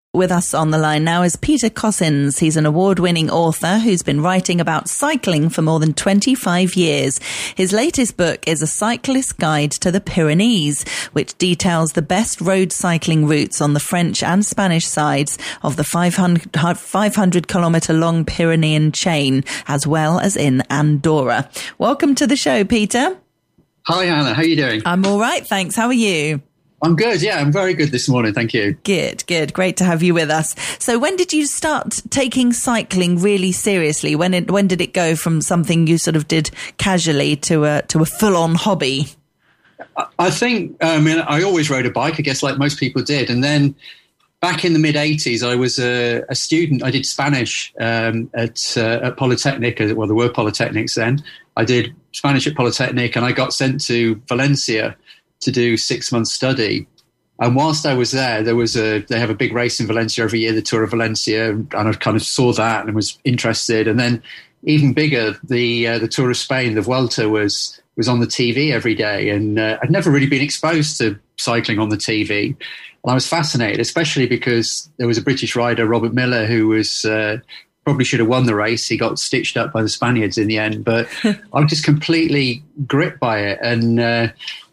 With us on the line now is Peter Cossins. He's an award-winning author who's been writing about cycling for more than 25 years. His latest book is A Cyclist's Guide to the Pyrenees, which details the best road cycling routes on the French and Spanish sides of the 500-kilometre long Pyrenean chain, as well as in Andorra. Welcome to the show, Peter. Hi, Anna. How are you doing? I'm all right, thanks. How are you? I'm good. Yeah, I'm very good this morning. Thank you. Good. Great to have you with us. So when did you start taking cycling really seriously? When did it go from something you sort of did casually to a full-on hobby? I think, I always rode a bike, I guess, like most people did. And then back in the mid-'80s, I was a student. I did Spanish at Polytechnic. Well, there were polytechnics then. I did Spanish at Polytechnic, and I got sent to Valencia to do 6 months study. And whilst I was there, they have a big race in Valencia every year, the Tour of Valencia, and I kind of saw that and was interested. And then even bigger, the Tour of Spain, the Vuelta was on the TV every day. And I'd never really been exposed to cycling on the TV. And I was fascinated, especially because there was a British rider, Robert Miller, who was probably should have won the race. He got stitched up by the Spaniards in the end. But I was just completely gripped by it. And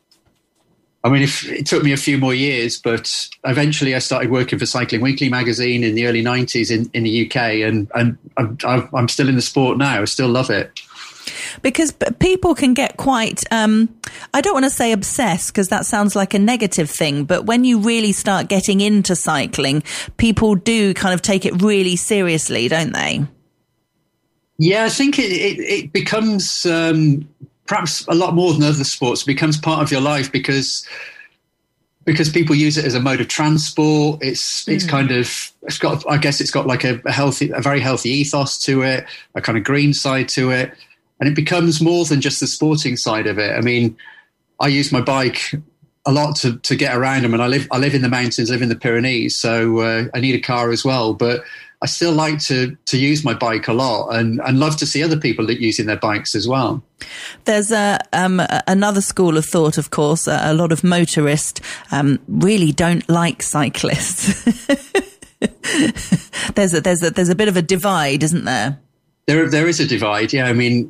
it took me a few more years, but eventually I started working for Cycling Weekly magazine in the early 90s in the UK, and I'm still in the sport now. I still love it. Because people can get quite, I don't want to say obsessed, because that sounds like a negative thing, but when you really start getting into cycling, people do kind of take it really seriously, don't they? Yeah, I think it becomes perhaps a lot more than other sports. It becomes part of your life because people use it as a mode of transport. It's got like a very healthy ethos to it, a kind of green side to it, and it becomes more than just the sporting side of it. I mean, I use my bike a lot to get around. I mean, I live in the mountains, live in the Pyrenees, so I need a car as well, but I still like to use my bike a lot and love to see other people using their bikes as well. There's another school of thought, of course. A lot of motorists really don't like cyclists. There's a bit of a divide, isn't there? There is a divide. Yeah, I mean,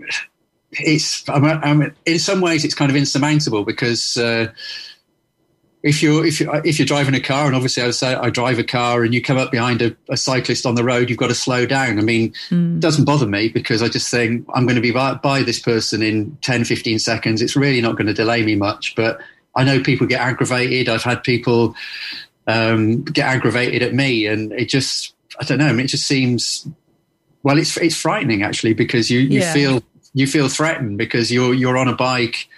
in some ways it's kind of insurmountable because if you're driving a car, and obviously I drive a car, and you come up behind a cyclist on the road, you've got to slow down. I mean, It doesn't bother me because I just think I'm going to be by this person in 10, 15 seconds. It's really not going to delay me much. But I know people get aggravated. I've had people get aggravated at me, and it just, I don't know. I mean, it just seems, well, it's frightening actually, because you feel threatened because you're on a bike.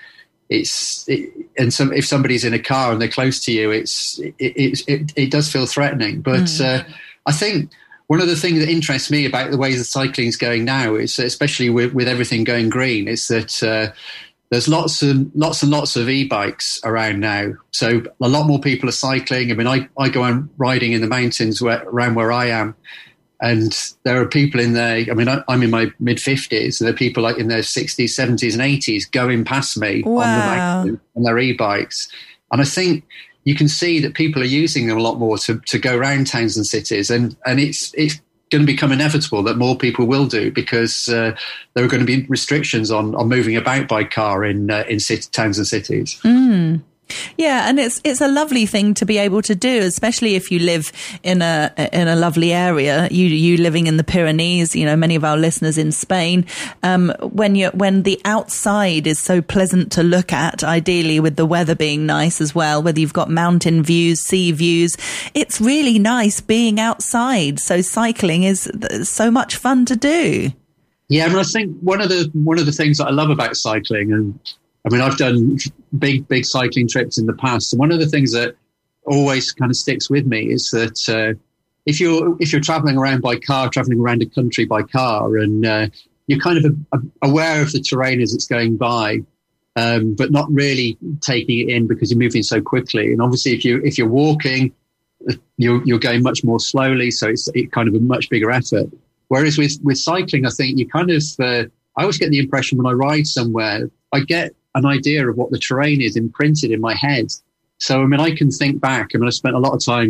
If somebody's in a car and they're close to you, it does feel threatening. But I think one of the things that interests me about the way the cycling is going now is, especially with everything going green, is that there's lots and lots of e-bikes around now. So a lot more people are cycling. I mean, I go on riding in the mountains around where I am. And there are people in there, I mean, I'm in my mid-50s, and there are people like in their 60s, 70s and 80s going past me on their e-bikes. And I think you can see that people are using them a lot more to go around towns and cities. And it's going to become inevitable that more people will do, because there are going to be restrictions on moving about by car in towns and cities. Mm. Yeah, and it's a lovely thing to be able to do, especially if you live in a lovely area. You living in the Pyrenees, you know, many of our listeners in Spain. When the outside is so pleasant to look at, ideally with the weather being nice as well, whether you've got mountain views, sea views, it's really nice being outside. So cycling is so much fun to do. Yeah, I mean, I think one of the things that I love about cycling, and I mean, I've done big cycling trips in the past, and one of the things that always kind of sticks with me is that if you're traveling around by car, traveling around a country by car, and you're kind of aware of the terrain as it's going by, but not really taking it in because you're moving so quickly. And obviously, if you're walking, you're going much more slowly, so it's kind of a much bigger effort. Whereas with cycling, I think you kind of I always get the impression when I ride somewhere, I get an idea of what the terrain is imprinted in my head. So, I mean, I can think back. I mean, I spent a lot of time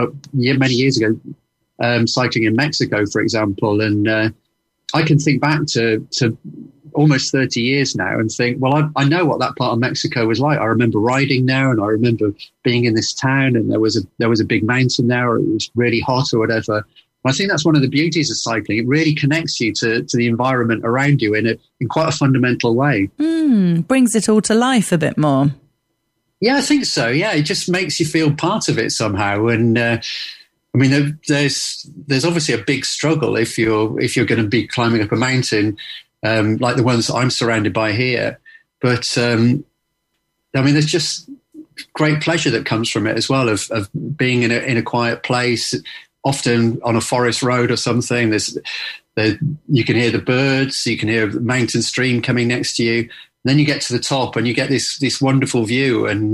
many years ago, cycling in Mexico, for example, and I can think back to almost 30 years now and think, well, I know what that part of Mexico was like. I remember riding there, and I remember being in this town, and there was a big mountain there, or it was really hot or whatever. And I think that's one of the beauties of cycling. It really connects you to the environment around you in quite a fundamental way. Brings it all to life a bit more. Yeah, I think so. Yeah, it just makes you feel part of it somehow. And I mean, there's obviously a big struggle if you're going to be climbing up a mountain like the ones I'm surrounded by here. But I mean, there's just great pleasure that comes from it as well, of being in a quiet place, often on a forest road or something. You can hear the birds, you can hear the mountain stream coming next to you. Then you get to the top and you get this wonderful view, and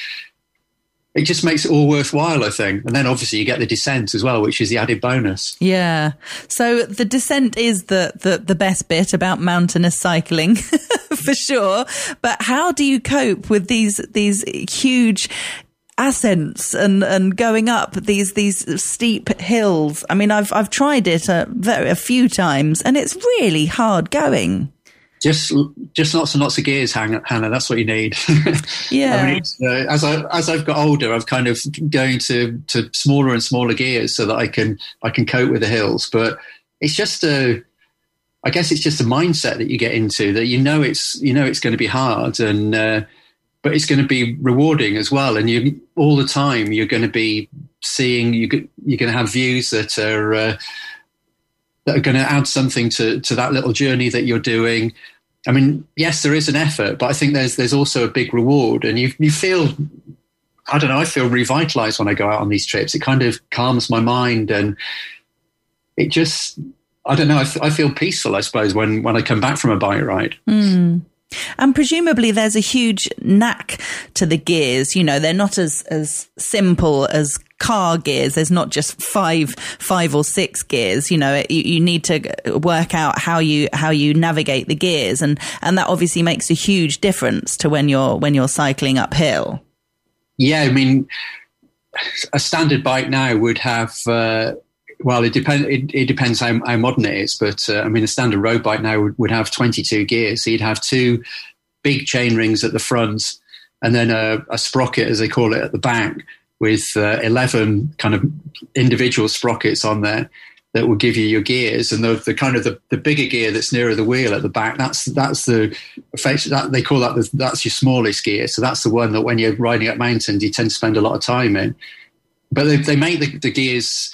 it just makes it all worthwhile, I think. And then obviously you get the descent as well, which is the added bonus. Yeah. So the descent is the best bit about mountainous cycling, for sure. But how do you cope with these huge ascents and going up these steep hills? I mean, I've tried it a few times, and it's really hard going. Just lots and lots of gears, Hannah. That's what you need. Yeah. I mean, as I've got older, I've kind of going to smaller and smaller gears so that I can cope with the hills. But it's just I guess it's just a mindset that you get into, that it's going to be hard, and but it's going to be rewarding as well. And you all the time you're going to be seeing, you're going to have views that are going to add something to that little journey that you're doing. I mean, yes, there is an effort, but I think there's also a big reward, and you feel, I don't know, I feel revitalized when I go out on these trips. It kind of calms my mind, and it just, I don't know, I feel peaceful, I suppose, when I come back from a bike ride. And presumably there's a huge knack to the gears. You know, they're not as simple as car gears. There's not just five or six gears. You know, you need to work out how you navigate the gears, and that obviously makes a huge difference to when you're cycling uphill. Yeah, I mean, a standard bike now would have. Well, it depends how modern it is, but I mean, a standard road bike now would have 22 gears. So you'd have two big chain rings at the front, and then a sprocket, as they call it, at the back, with 11 kind of individual sprockets on there that will give you your gears. And the kind of the bigger gear that's nearer the wheel at the back, that's the effect that they call that that's your smallest gear. So that's the one that when you're riding up mountains, you tend to spend a lot of time in. But they make the gears.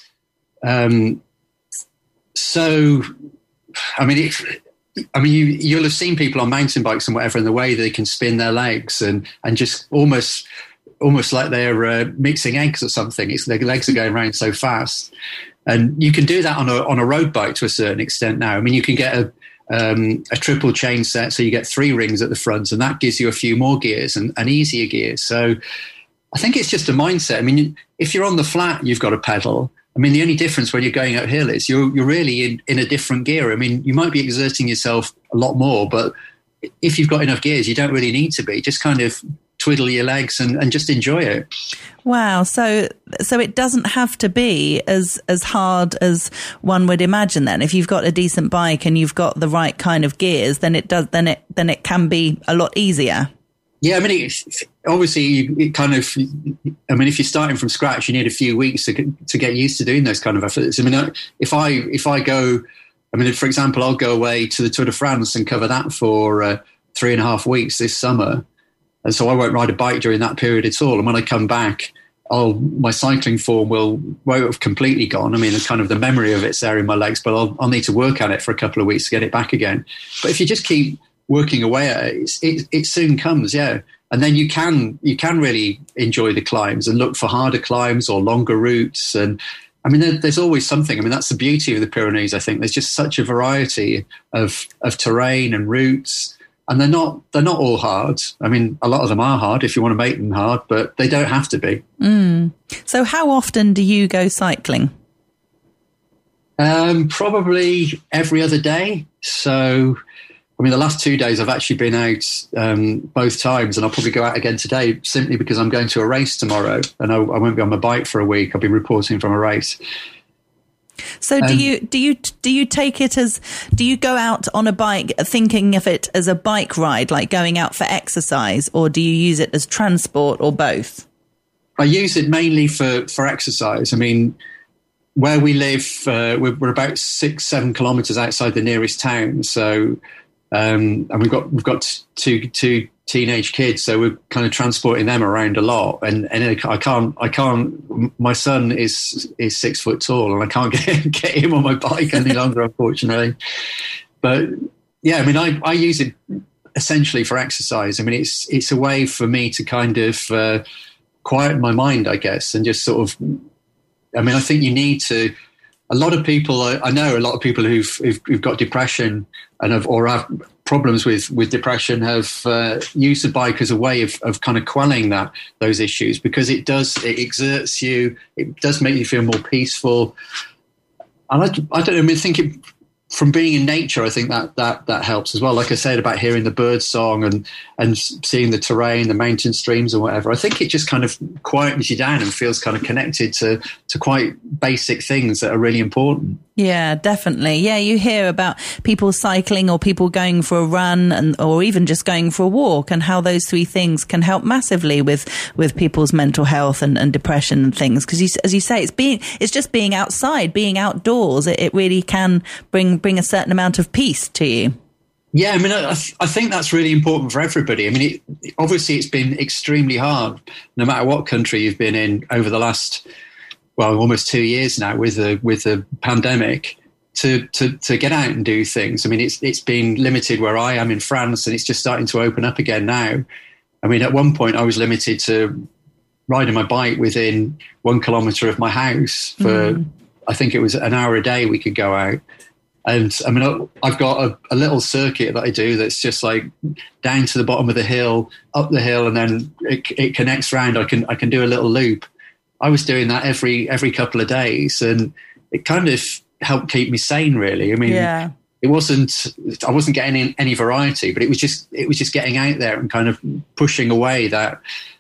So, I mean, you'll have seen people on mountain bikes and whatever, and the way they can spin their legs and just almost like they're mixing eggs or something. Their legs are going around so fast, and you can do that on a road bike to a certain extent now. I mean, you can get a triple chain set, so you get 3 rings at the front, and that gives you a few more gears and easier gears. So, I think it's just a mindset. I mean, if you're on the flat, you've got a pedal. I mean, the only difference when you're going uphill is you're really in a different gear. I mean, you might be exerting yourself a lot more, but if you've got enough gears, you don't really need to be. Just kind of twiddle your legs and just enjoy it. Wow. So it doesn't have to be as hard as one would imagine then. If you've got a decent bike and you've got the right kind of gears, then it can be a lot easier. Yeah, I mean, obviously, if you're starting from scratch, you need a few weeks to get used to doing those kind of efforts. I mean, if I go, I mean, for example, I'll go away to the Tour de France and cover that for 3.5 weeks this summer, and so I won't ride a bike during that period at all. And when I come back, my cycling form won't have completely gone. I mean, kind of the memory of it's there in my legs, but I'll need to work at it for a couple of weeks to get it back again. But if you just keep working away at it soon comes, yeah. And then you can really enjoy the climbs and look for harder climbs or longer routes. And I mean, there's always something. I mean, that's the beauty of the Pyrenees, I think. There's just such a variety of terrain and routes, and they're not all hard. I mean, a lot of them are hard if you want to make them hard, but they don't have to be. So how often do you go cycling? Probably every other day. So I mean, the last 2 days I've actually been out both times, and I'll probably go out again today simply because I'm going to a race tomorrow, and I won't be on my bike for a week. I'll be reporting from a race. So do you take it as, do you go out on a bike thinking of it as a bike ride, like going out for exercise, or do you use it as transport, or both? I use it mainly for exercise. I mean, where we live, we're about 6-7 kilometres outside the nearest town. So, and we've got two teenage kids, so we're kind of transporting them around a lot. And I can't. My son is 6 foot tall, and I can't get him on my bike any longer, unfortunately. But yeah, I mean, I use it essentially for exercise. I mean, it's a way for me to kind of quiet my mind, I guess, and just sort of. I mean, I think you need to. A lot of people, I know a lot of people who've got depression and have problems with depression have used the bike as a way of kind of quelling those issues, because it exerts you, it does make you feel more peaceful. And I don't know, I mean, from being in nature, I think that helps as well. Like I said about hearing the bird song and seeing the terrain, the mountain streams or whatever, I think it just kind of quietens you down and feels kind of connected to quite basic things that are really important. Yeah, definitely. Yeah, you hear about people cycling or people going for a run or even just going for a walk, and how those three things can help massively with people's mental health and depression and things. Because as you say, it's just being outside, being outdoors. It really can bring a certain amount of peace to you. Yeah, I mean, I think that's really important for everybody. I mean, obviously it's been extremely hard, no matter what country you've been in over the last, well, almost 2 years now with the pandemic, to get out and do things. I mean, it's been limited where I am in France, and it's just starting to open up again now. I mean, at one point I was limited to riding my bike within 1 kilometre of my house for, I think it was an hour a day we could go out. And I mean, I've got a little circuit that I do that's just like down to the bottom of the hill, up the hill, and then it connects round. I can do a little loop. I was doing that every couple of days, and it kind of helped keep me sane, really. I mean, I wasn't getting any variety, but it was just getting out there and kind of pushing away that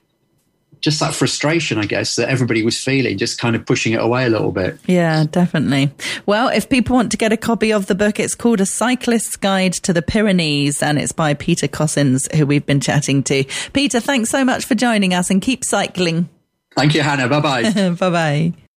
frustration, I guess, that everybody was feeling, just kind of pushing it away a little bit. Yeah, definitely. Well, if people want to get a copy of the book, it's called A Cyclist's Guide to the Pyrenees, and it's by Peter Cossins, who we've been chatting to. Peter, thanks so much for joining us, and keep cycling. Thank you, Hannah. Bye-bye. Bye-bye.